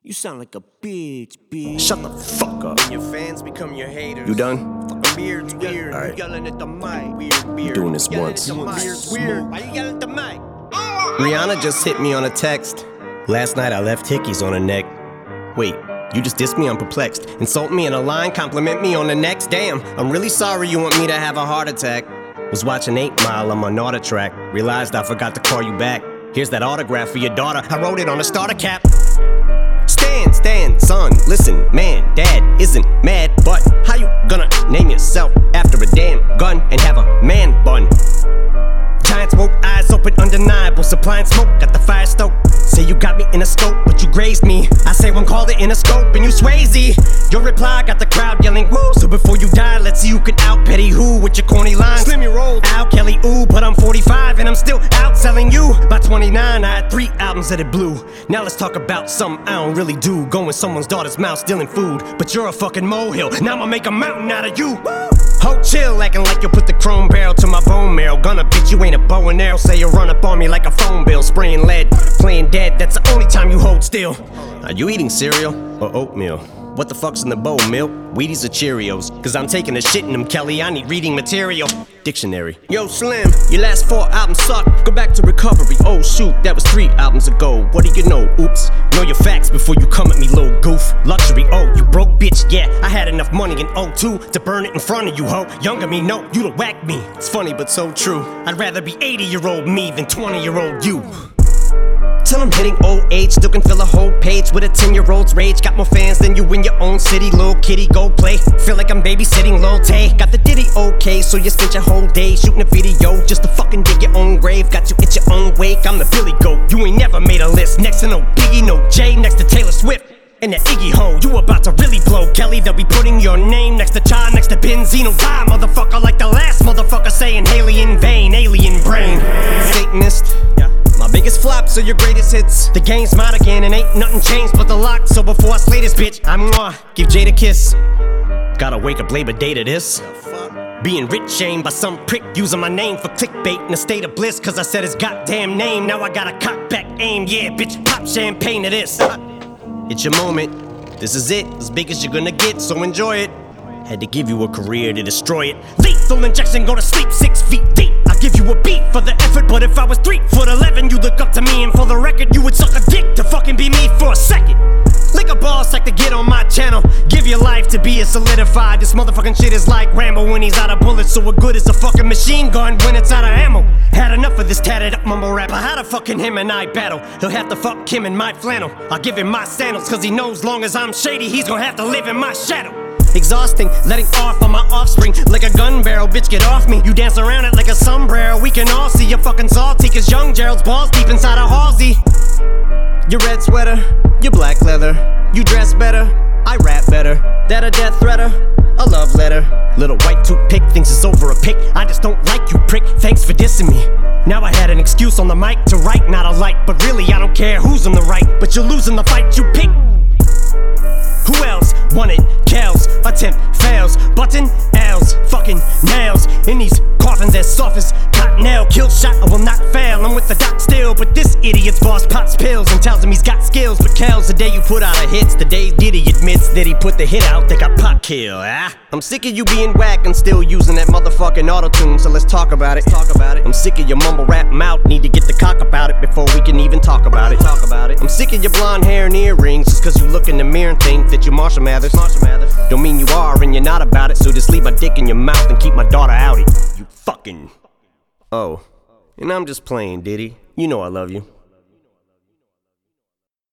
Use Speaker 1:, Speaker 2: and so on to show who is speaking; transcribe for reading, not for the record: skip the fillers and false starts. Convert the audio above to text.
Speaker 1: You sound like a bitch.
Speaker 2: Shut the fuck up.
Speaker 1: Your fans become your haters.
Speaker 2: You done?
Speaker 1: Fucking weird's weird.
Speaker 2: All right.
Speaker 1: You yelling at the mic. Weird.
Speaker 2: Doing this once.
Speaker 1: Weird's weird. Why you yelling at the mic?
Speaker 2: Rihanna just hit me on a text. Last night I left hickeys on her neck. Wait, you just dissed me? I'm perplexed. Insult me in a line, compliment me on the next. Damn, I'm really sorry you want me to have a heart attack. Was watching 8 Mile on my Naughter track. Realized I forgot to call you back. Here's that autograph for your daughter. I wrote it on a starter cap. Stand, son, listen, man, dad isn't mad, but how you gonna name yourself after a damn gun and have a man bun? Giant smoke, eyes open, undeniable, supplying smoke, got the fire stoked. Say you got me in a scope, but you grazed me. I say one called it in a scope, and you Swayze. Your reply got the crowd yelling woo. So before you die, let's see who can out Petty who with your corny lines. Slim you rolled, Al Kelly, ooh, but I'm 45 and I'm still outselling you. By 29, I had 3 albums that it blew. Now let's talk about something I don't really do. Go in someone's daughter's mouth, stealing food, but you're a fucking molehill. Now I'ma make a mountain out of you. Ho, chill, acting like you'll put the chrome barrel to my bone marrow. Gonna bitch, you ain't a bow and arrow. Say you run up on me like a phone bill. Spraying lead, playing dead, that's the only time you hold still. Are you eating cereal or oatmeal? What the fuck's in the bowl, milk? Wheaties or Cheerios? Cause I'm taking a shit in them, Kelly, I need reading material. Dictionary. Yo, Slim, your last 4 albums suck. Go back to recovery. Oh shoot, that was 3 albums ago. What do you know? Oops. Know your facts before you come at me, little goof. Luxury, oh, you broke bitch, yeah. I had enough money in 02 to burn it in front of you, ho. Younger me, no, you'd have whacked me. It's funny but so true. I'd rather be 80-year-old me than 20-year-old you. Till I'm hitting old age, still can fill a whole page with a 10-year-old's rage. Got more fans than you in your own city, little kitty, go play. Feel like I'm babysitting Lil Tay. Got the ditty okay, so you spent your whole day shooting a video just to fucking dig your own grave. Got you at your own wake, I'm the Billy Goat. You ain't never made a list, next to no Biggie, no Jay, next to Taylor Swift. And that Iggy ho, you about to really blow, Kelly. They'll be putting your name next to Cha, next to Benzino. Die, motherfucker, like the last motherfucker saying Haley in vain, alien brain. Satanist, my biggest flops are your greatest hits. The game's mine again and ain't nothing changed but the lock. So before I slay this bitch, I'm give Jade a kiss. Gotta wake up Labor Day to this. Being rich shamed by some prick using my name for clickbait in a state of bliss. Cause I said his goddamn name, now I got a cock back aim. Yeah, bitch, pop champagne to this. It's your moment, this is it, as big as you're gonna get, so enjoy it. Had to give you a career to destroy it. Lethal injection, go to sleep 6 feet deep. I'll give you a beat for the effort, but if I was 3'11", you look up to me, and for the record, you would suck a dick to fucking be me for a second. Lick a ball sack to get on my channel. Give your life to be a solidified. This motherfucking shit is like Rambo when he's out of bullets. So what good is a fucking machine gun when it's out of ammo? Had enough of this tatted up mumble rapper. How the fucking him and I battle? He'll have to fuck him in my flannel. I'll give him my sandals, cause he knows long as I'm shady, he's gonna have to live in my shadow. Exhausting, letting off on my offspring like a gun barrel, bitch get off me. You dance around it like a sombrero. We can all see you're fucking salty, cause young Gerald's balls deep inside a Halsey. Your red sweater, your black leather. You dress better, I rap better. That a death threater, a love letter. Little white toothpick thinks it's over a pick. I just don't like you, prick, thanks for dissing me. Now I had an excuse on the mic to write, not a light. But really I don't care who's on the right, but you're losing the fight you pick. Who else won it? Kells, attempt fails. Button L's, fucking nails. In these coffins as soft as cottonelle. Kill shot, I will not fail. I'm with the doc still, but this idiot's boss pops pills and tells him he's got skills. But Kells, the day you put out a hits, the day Diddy admits that he put the hit out, they got pop kill. I'm sick of you being whack and still using that motherfucking auto-tune, so let's talk about it. I'm sick of your mumble rap mouth, need to get the cock about it before we can even talk about it. I'm sick of your blonde hair and earrings, just cause you look in the mirror and think that you're Marshall Mathers. Don't mean you are and you're not about it, so just leave my dick in your mouth and keep my daughter outie. You fucking... Oh, and I'm just playing, Diddy. You know I love you.